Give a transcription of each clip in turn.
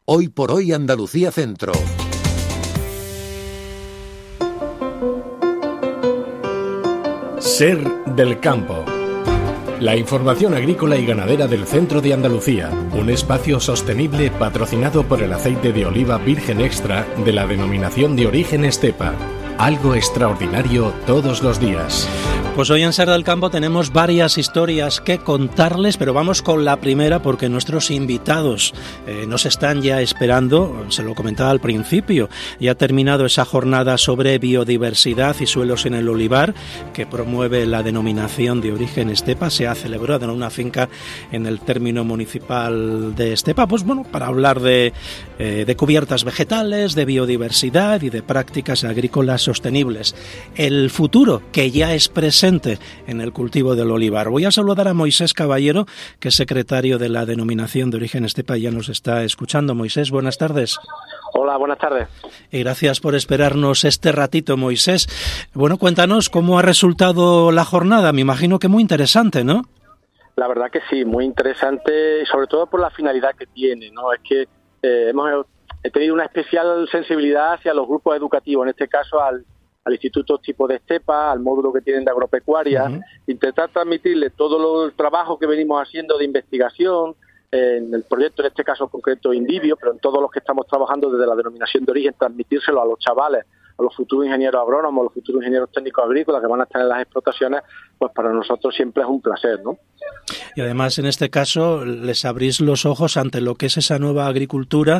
Hoy por hoy Andalucía Centro. Ser del campo. La información agrícola y ganadera del centro de Andalucía. Un espacio sostenible patrocinado por el aceite de oliva virgen extra de la denominación de origen Estepa. Algo extraordinario todos los días. Pues hoy en Ser del Campo tenemos varias historias que contarles, pero vamos con la primera porque nuestros invitados nos están ya esperando. Se lo comentaba al principio, ya ha terminado esa jornada sobre biodiversidad y suelos en el olivar que promueve la denominación de origen Estepa. Se ha celebrado en una finca en el término municipal de Estepa, pues bueno, para hablar de cubiertas vegetales, de biodiversidad y de prácticas agrícolas sostenibles. El futuro que ya es presente en el cultivo del olivar. Voy a saludar a Moisés Caballero, que es secretario de la denominación de origen Estepa, y ya nos está escuchando. Moisés, buenas tardes. Hola, buenas tardes. Y gracias por esperarnos este ratito, Moisés. Bueno, cuéntanos cómo ha resultado la jornada. Me imagino que muy interesante, ¿no? La verdad que sí, muy interesante, sobre todo por la finalidad que tiene, ¿no? Es que hemos tenido una especial sensibilidad hacia los grupos educativos, en este caso al instituto tipo de Estepa, al módulo que tienen de agropecuaria, intentar transmitirle todo el trabajo que venimos haciendo de investigación, en el proyecto, en este caso concreto Indivio, pero en todos los que estamos trabajando desde la denominación de origen, transmitírselo a los chavales, a los futuros ingenieros agrónomos, a los futuros ingenieros técnicos agrícolas que van a estar en las explotaciones, pues para nosotros siempre es un placer, ¿no? Y además, en este caso, les abrís los ojos ante lo que es esa nueva agricultura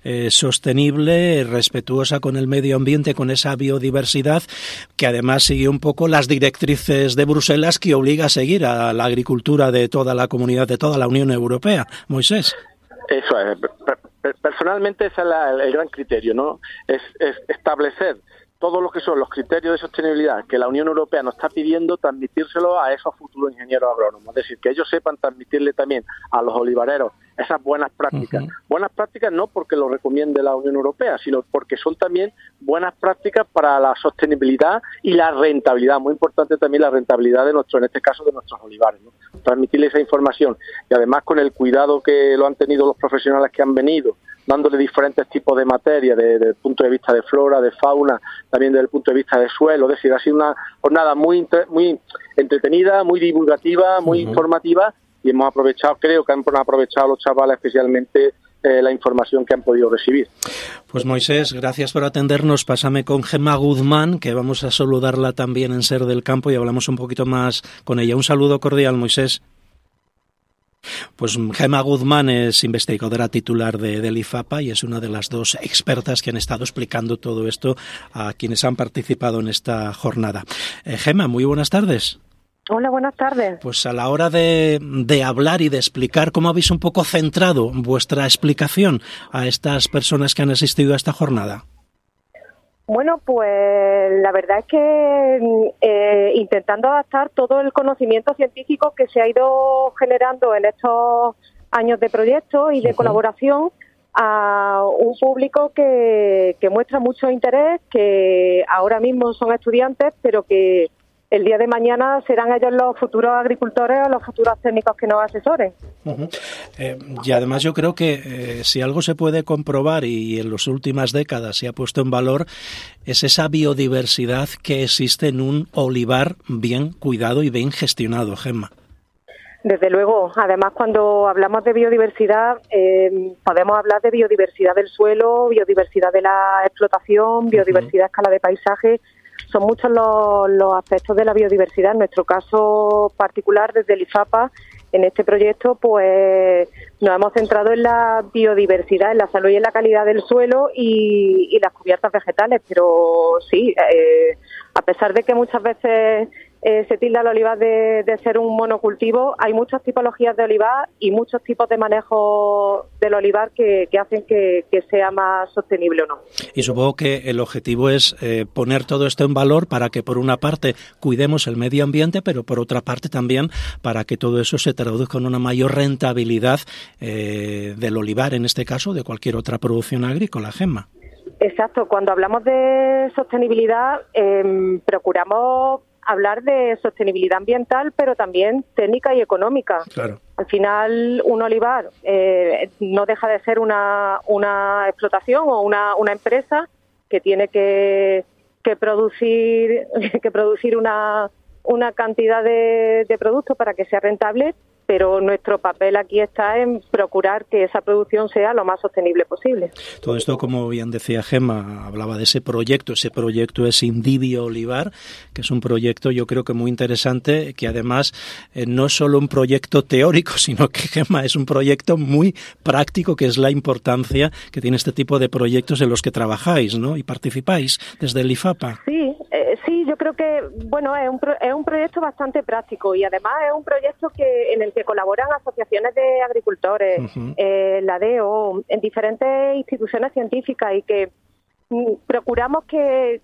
sostenible, respetuosa con el medio ambiente, con esa biodiversidad, que además sigue un poco las directrices de Bruselas que obliga a seguir a la agricultura de toda la comunidad, de toda la Unión Europea. Moisés. Eso es. Personalmente ese es el gran criterio, ¿no? Es establecer todo lo que son los criterios de sostenibilidad que la Unión Europea nos está pidiendo, transmitírselo a esos futuros ingenieros agrónomos. Es decir, que ellos sepan transmitirle también a los olivareros esas buenas prácticas. Buenas prácticas no porque lo recomiende la Unión Europea, sino porque son también buenas prácticas para la sostenibilidad y la rentabilidad. Muy importante también la rentabilidad de en este caso, de nuestros olivares, ¿no? Transmitirle esa información y además con el cuidado que lo han tenido los profesionales que han venido, dándole diferentes tipos de materia, desde el punto de vista de flora, de fauna, también desde el punto de vista de suelo. Es decir, ha sido una jornada muy entretenida, muy divulgativa, muy informativa, y hemos aprovechado, creo que han aprovechado los chavales especialmente la información que han podido recibir. Pues Moisés, gracias por atendernos. Pásame con Gemma Guzmán, que vamos a saludarla también en Ser del Campo y hablamos un poquito más con ella. Un saludo cordial, Moisés. Pues Gemma Guzmán es investigadora titular del IFAPA y es una de las dos expertas que han estado explicando todo esto a quienes han participado en esta jornada. Gemma, muy buenas tardes. Hola, buenas tardes. Pues a la hora de hablar y de explicar, ¿cómo habéis un poco centrado vuestra explicación a estas personas que han asistido a esta jornada? Bueno, pues la verdad es que intentando adaptar todo el conocimiento científico que se ha ido generando en estos años de proyecto y de colaboración a un público que muestra mucho interés, que ahora mismo son estudiantes, pero que el día de mañana serán ellos los futuros agricultores o los futuros técnicos que nos asesoren. Y además yo creo que si algo se puede comprobar y en las últimas décadas se ha puesto en valor es esa biodiversidad que existe en un olivar bien cuidado y bien gestionado, Gemma. Desde luego, además cuando hablamos de biodiversidad podemos hablar de biodiversidad del suelo, biodiversidad de la explotación, biodiversidad a escala de paisaje. Son muchos los aspectos de la biodiversidad. En nuestro caso particular, desde el IFAPA, en este proyecto, pues nos hemos centrado en la biodiversidad, en la salud y en la calidad del suelo y las cubiertas vegetales. Pero sí, a pesar de que muchas veces se tilda el olivar de ser un monocultivo, hay muchas tipologías de olivar y muchos tipos de manejo del olivar que hacen que sea más sostenible o no. Y supongo que el objetivo es poner todo esto en valor para que por una parte cuidemos el medio ambiente, pero por otra parte también para que todo eso se traduzca en una mayor rentabilidad del olivar, en este caso, de cualquier otra producción agrícola, Gemma. Exacto. Cuando hablamos de sostenibilidad, procuramos hablar de sostenibilidad ambiental, pero también técnica y económica. Claro. Al final, un olivar no deja de ser una explotación o una empresa que tiene que producir una cantidad de productos para que sea rentable, pero nuestro papel aquí está en procurar que esa producción sea lo más sostenible posible. Todo esto, como bien decía Gemma, hablaba de ese proyecto es Indivio Olivar, que es un proyecto yo creo que muy interesante, que además no es solo un proyecto teórico, sino que, Gemma, es un proyecto muy práctico, que es la importancia que tiene este tipo de proyectos en los que trabajáis, ¿no? Y participáis desde el IFAPA. Sí, yo creo que es un proyecto bastante práctico y además es un proyecto en el que colaboran asociaciones de agricultores, la DEO, en diferentes instituciones científicas, y que procuramos que,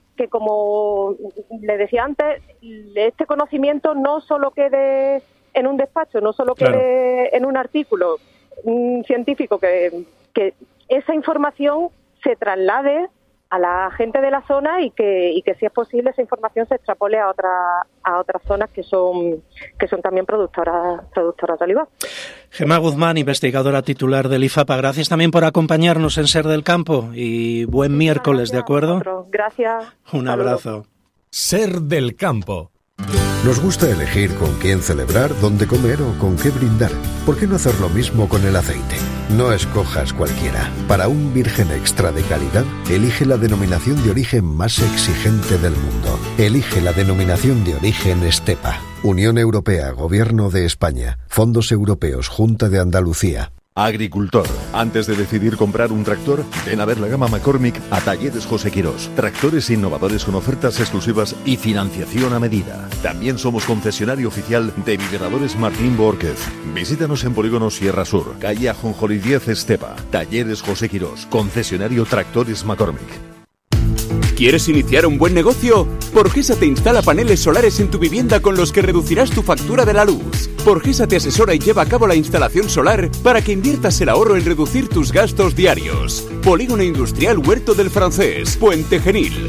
como le decía antes, este conocimiento no solo quede en un despacho, no solo quede en un artículo científico, que esa información se traslade a la gente de la zona y que si es posible esa información se extrapole a otras zonas que son también productoras de olivar. Gemma Guzmán, investigadora titular del IFAPA, gracias también por acompañarnos en Ser del Campo y buen miércoles, ¿de acuerdo? Gracias. Un abrazo. Ser del Campo. Nos gusta elegir con quién celebrar, dónde comer o con qué brindar. ¿Por qué no hacer lo mismo con el aceite? No escojas cualquiera. Para un virgen extra de calidad, elige la denominación de origen más exigente del mundo. Elige la denominación de origen Estepa. Unión Europea, Gobierno de España, Fondos Europeos, Junta de Andalucía. Agricultor, antes de decidir comprar un tractor, ven a ver la gama McCormick a Talleres José Quirós. Tractores innovadores con ofertas exclusivas y financiación a medida. También somos concesionario oficial de Biberradores Martín Bórquez. Visítanos en Polígono Sierra Sur, calle Ajonjolí 10 Estepa. Talleres José Quirós, concesionario Tractores McCormick. ¿Quieres iniciar un buen negocio? Porgesa te instala paneles solares en tu vivienda con los que reducirás tu factura de la luz. Porgesa te asesora y lleva a cabo la instalación solar para que inviertas el ahorro en reducir tus gastos diarios. Polígono Industrial Huerto del Francés, Puente Genil,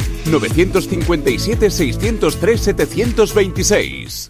957 603 726.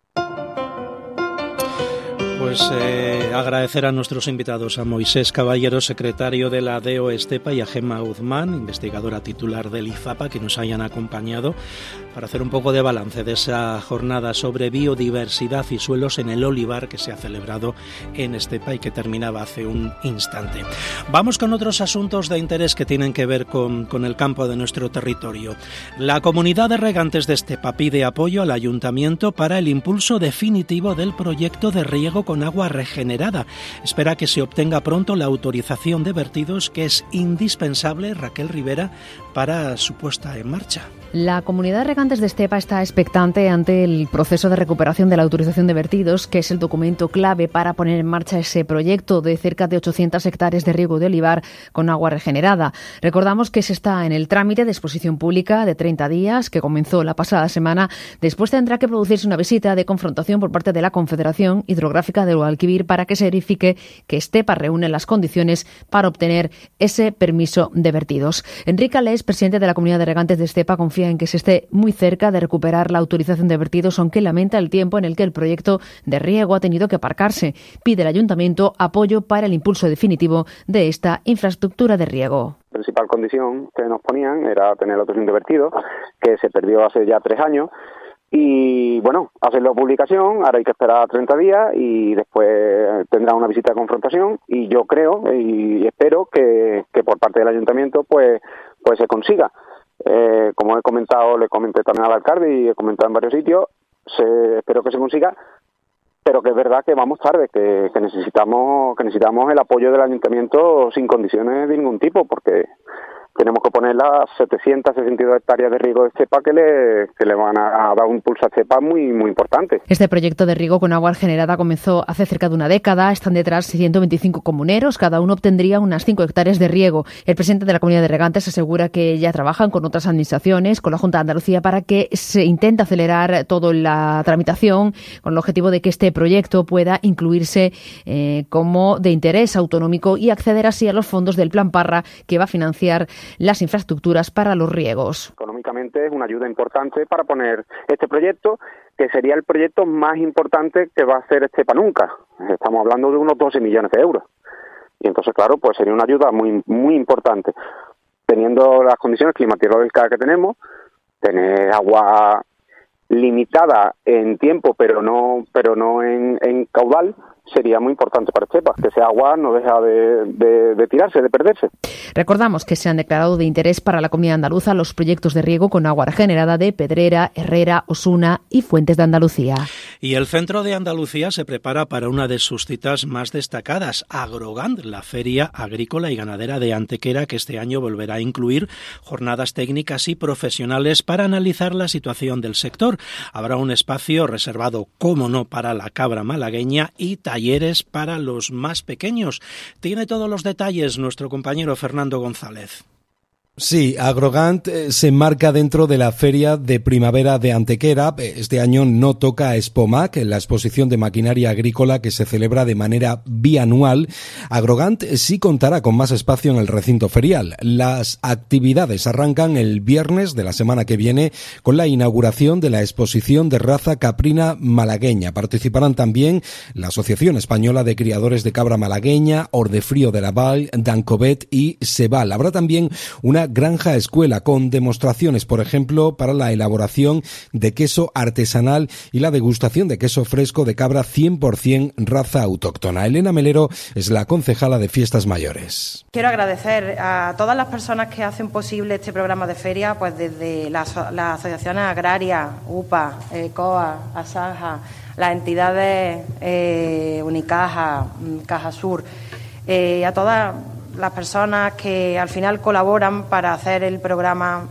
Pues agradecer a nuestros invitados, a Moisés Caballero, secretario de la DEO Estepa, y a Gemma Guzmán, investigadora titular del IFAPA, que nos hayan acompañado para hacer un poco de balance de esa jornada sobre biodiversidad y suelos en el olivar que se ha celebrado en Estepa y que terminaba hace un instante. Vamos con otros asuntos de interés que tienen que ver con el campo de nuestro territorio. La comunidad de regantes de Estepa pide apoyo al ayuntamiento para el impulso definitivo del proyecto de riego con agua regenerada. Espera que se obtenga pronto la autorización de vertidos, que es indispensable, Raquel Rivera, para su puesta en marcha. La comunidad de regantes de Estepa está expectante ante el proceso de recuperación de la autorización de vertidos, que es el documento clave para poner en marcha ese proyecto de cerca de 800 hectáreas de riego de olivar con agua regenerada. Recordamos que se está en el trámite de exposición pública de 30 días, que comenzó la pasada semana. Después tendrá que producirse una visita de confrontación por parte de la Confederación Hidrográfica del Guadalquivir para que se verifique que Estepa reúne las condiciones para obtener ese permiso de vertidos. Enrique Alés, presidente de la comunidad de regantes de Estepa, confía en que se esté muy cerca de recuperar la autorización de vertidos, aunque lamenta el tiempo en el que el proyecto de riego ha tenido que aparcarse. Pide al ayuntamiento apoyo para el impulso definitivo de esta infraestructura de riego. La principal condición que nos ponían era tener la autorización de vertidos, que se perdió hace ya 3 años. Y bueno, hacen la publicación, ahora hay que esperar 30 días y después tendrá una visita de confrontación, y yo creo y espero que por parte del ayuntamiento pues se consiga. Como he comentado, le comenté también al alcalde y he comentado en varios sitios, espero que se consiga, pero que es verdad que vamos tarde, que necesitamos el apoyo del ayuntamiento sin condiciones de ningún tipo, porque tenemos que poner las 762 hectáreas de riego de Estepa que le van a dar un impulso a Estepa muy, muy importante. Este proyecto de riego con agua regenerada comenzó hace cerca de una década. Están detrás 125 comuneros. Cada uno obtendría unas 5 hectáreas de riego. El presidente de la comunidad de regantes asegura que ya trabajan con otras administraciones, con la Junta de Andalucía, para que se intente acelerar toda la tramitación con el objetivo de que este proyecto pueda incluirse como de interés autonómico y acceder así a los fondos del Plan Parra, que va a financiar las infraestructuras para los riegos. Económicamente es una ayuda importante para poner este proyecto, que sería el proyecto más importante que va a hacer Estepa nunca. Estamos hablando de unos 12 millones de euros. Y entonces, claro, pues sería una ayuda muy muy importante. Teniendo las condiciones climatológicas que tenemos, tener agua limitada en tiempo, pero no en caudal, sería muy importante para Estepa, que ese agua no deja de tirarse, de perderse. Recordamos que se han declarado de interés para la Comunidad Andaluza los proyectos de riego con agua regenerada de Pedrera, Herrera, Osuna y Fuentes de Andalucía. Y el Centro de Andalucía se prepara para una de sus citas más destacadas, Agrogant, la Feria Agrícola y Ganadera de Antequera, que este año volverá a incluir jornadas técnicas y profesionales para analizar la situación del sector. Habrá un espacio reservado, cómo no, para la cabra malagueña y talleres para los más pequeños. Tiene todos los detalles nuestro compañero Fernando González. Sí, Agrogant se enmarca dentro de la Feria de Primavera de Antequera. Este año no toca a Expomac, la exposición de maquinaria agrícola que se celebra de manera bianual. Agrogant sí contará con más espacio en el recinto ferial. Las actividades arrancan el viernes de la semana que viene con la inauguración de la exposición de raza caprina malagueña. Participarán también la Asociación Española de Criadores de Cabra Malagueña, Ordefrío de la Val, Dancovet y Sebal. Habrá también una granja escuela con demostraciones, por ejemplo, para la elaboración de queso artesanal y la degustación de queso fresco de cabra 100% raza autóctona. Elena Melero es la concejala de Fiestas Mayores. Quiero agradecer a todas las personas que hacen posible este programa de feria, pues desde las asociaciones agrarias, UPA, COA, ASAJA, las entidades Unicaja, Caja Sur, a todas las personas que al final colaboran para hacer el programa,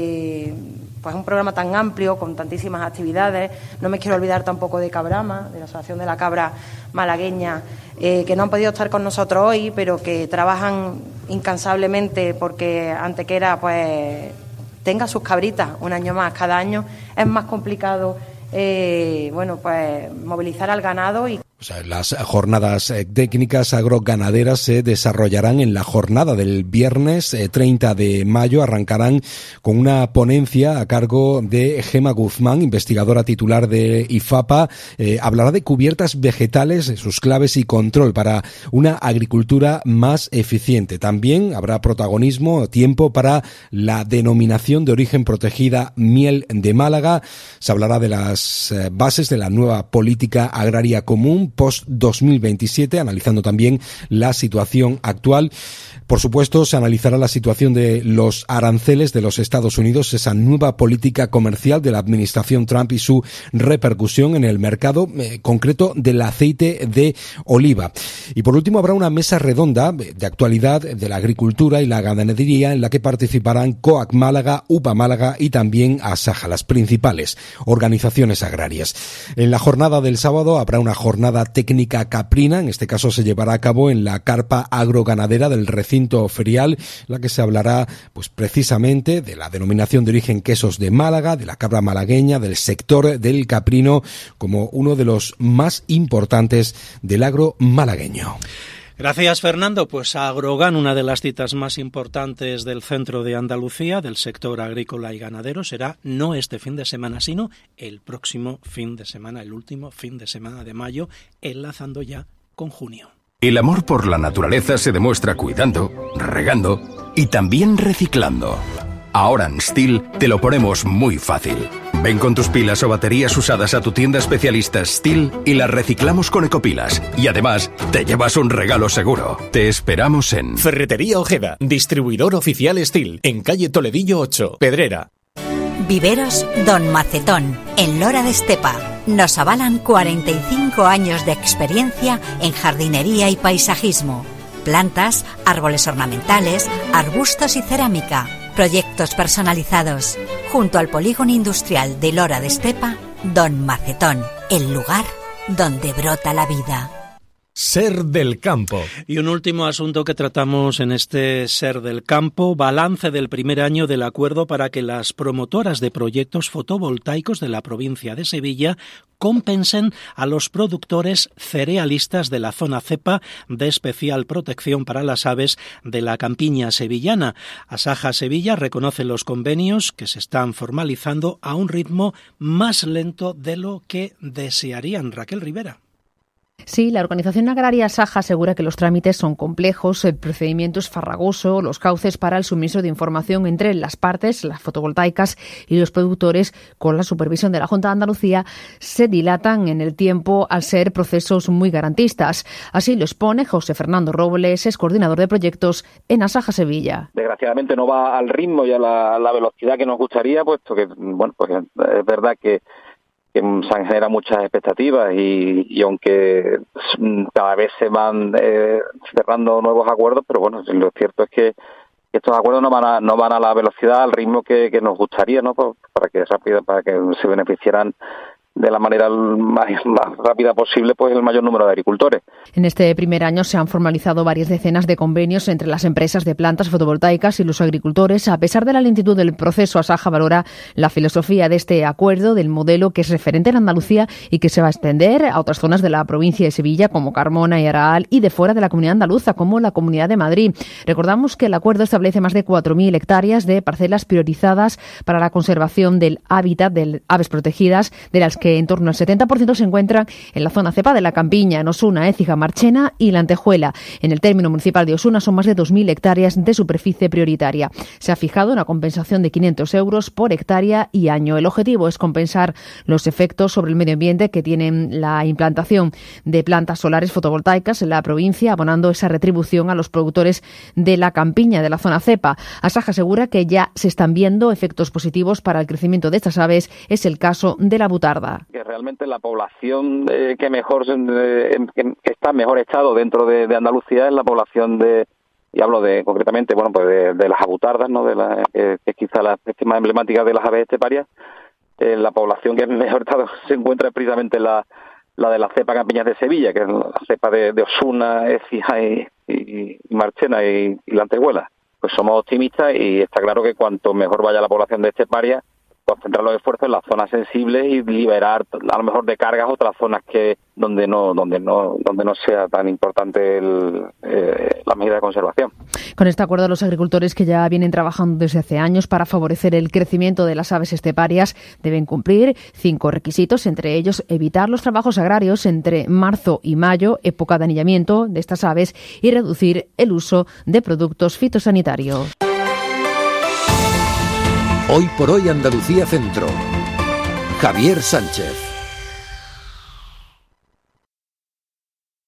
pues un programa tan amplio, con tantísimas actividades. No me quiero olvidar tampoco de Cabrama, de la Asociación de la Cabra Malagueña, que no han podido estar con nosotros hoy, pero que trabajan incansablemente porque Antequera pues tenga sus cabritas un año más. Cada año es más complicado pues movilizar al ganado y las jornadas técnicas agroganaderas se desarrollarán en la jornada del viernes 30 de mayo. Arrancarán con una ponencia a cargo de Gema Guzmán, investigadora titular de IFAPA. Hablará de cubiertas vegetales, sus claves y control para una agricultura más eficiente. También habrá protagonismo, tiempo para la denominación de origen protegida miel de Málaga. Se hablará de las bases de la nueva política agraria común post-2027, analizando también la situación actual. Por supuesto, se analizará la situación de los aranceles de los Estados Unidos, esa nueva política comercial de la administración Trump y su repercusión en el mercado concreto del aceite de oliva. Y por último, habrá una mesa redonda de actualidad de la agricultura y la ganadería en la que participarán COAC Málaga, UPA Málaga y también ASAJA, las principales organizaciones agrarias. En la jornada del sábado habrá una jornada técnica caprina, en este caso se llevará a cabo en la carpa agroganadera del recinto ferial, la que se hablará pues precisamente de la denominación de origen quesos de Málaga, de la cabra malagueña, del sector del caprino como uno de los más importantes del agro malagueño. Gracias, Fernando. Pues Agrogant, una de las citas más importantes del centro de Andalucía, del sector agrícola y ganadero, será no este fin de semana, sino el próximo fin de semana, el último fin de semana de mayo, enlazando ya con junio. El amor por la naturaleza se demuestra cuidando, regando y también reciclando. Ahora en Stihl te lo ponemos muy fácil. Ven con tus pilas o baterías usadas a tu tienda especialista Stihl y las reciclamos con Ecopilas. Y además, te llevas un regalo seguro. Te esperamos en Ferretería Ojeda, distribuidor oficial Stihl, en calle Toledillo 8, Pedrera. Viveros Don Macetón, en Lora de Estepa. Nos avalan 45 años de experiencia en jardinería y paisajismo. Plantas, árboles ornamentales, arbustos y cerámica. Proyectos personalizados. Junto al polígono industrial de Lora de Estepa, Don Macetón, el lugar donde brota la vida. Ser del campo. Y un último asunto que tratamos en este Ser del campo, balance del primer año del acuerdo para que las promotoras de proyectos fotovoltaicos de la provincia de Sevilla compensen a los productores cerealistas de la zona cepa de especial protección para las aves de la campiña sevillana. Asaja Sevilla reconoce los convenios que se están formalizando a un ritmo más lento de lo que desearían. Raquel Rivera. Sí, la organización agraria Asaja asegura que los trámites son complejos, el procedimiento es farragoso, los cauces para el suministro de información entre las partes, las fotovoltaicas y los productores, con la supervisión de la Junta de Andalucía, se dilatan en el tiempo al ser procesos muy garantistas. Así lo expone José Fernando Robles, es coordinador de proyectos en Asaja Sevilla. Desgraciadamente no va al ritmo y a la velocidad que nos gustaría, puesto que pues es verdad que se han generado muchas expectativas y aunque cada vez se van cerrando nuevos acuerdos, pero bueno, lo cierto es que estos acuerdos no van a la velocidad, al ritmo que nos gustaría, ¿no? Para que se beneficiaran de la manera más rápida posible pues el mayor número de agricultores. En este primer año se han formalizado varias decenas de convenios entre las empresas de plantas fotovoltaicas y los agricultores. A pesar de la lentitud del proceso, Asaja valora la filosofía de este acuerdo, del modelo que es referente en Andalucía y que se va a extender a otras zonas de la provincia de Sevilla como Carmona y Araal y de fuera de la Comunidad Andaluza como la Comunidad de Madrid. Recordamos que el acuerdo establece más de 4.000 hectáreas de parcelas priorizadas para la conservación del hábitat de aves protegidas, de las que en torno al 70% se encuentran en la zona cepa de la campiña, en Osuna, Écija, Marchena y La Antejuela. En el término municipal de Osuna son más de 2.000 hectáreas de superficie prioritaria. Se ha fijado una compensación de 500 euros por hectárea y año. El objetivo es compensar los efectos sobre el medio ambiente que tienen la implantación de plantas solares fotovoltaicas en la provincia, abonando esa retribución a los productores de la campiña de la zona cepa. Asaja asegura que ya se están viendo efectos positivos para el crecimiento de estas aves. Es el caso de la butarda. Que realmente la población que está en mejor estado dentro de Andalucía es la población y hablo concretamente de las abutardas, ¿no? Que es quizá la especie más emblemática de las aves esteparias. La población que en mejor estado se encuentra es precisamente la de la cepa campiñas de Sevilla, que es la cepa de Osuna, Écija y Marchena y La Antejuela. Pues somos optimistas y está claro que cuanto mejor vaya la población de esteparia, concentrar los esfuerzos en las zonas sensibles y liberar a lo mejor de cargas otras zonas donde no sea tan importante la medida de conservación. Con este acuerdo, los agricultores que ya vienen trabajando desde hace años para favorecer el crecimiento de las aves esteparias deben cumplir 5 requisitos, entre ellos evitar los trabajos agrarios entre marzo y mayo, época de anillamiento de estas aves, y reducir el uso de productos fitosanitarios. Hoy por hoy Andalucía Centro. Javier Sánchez.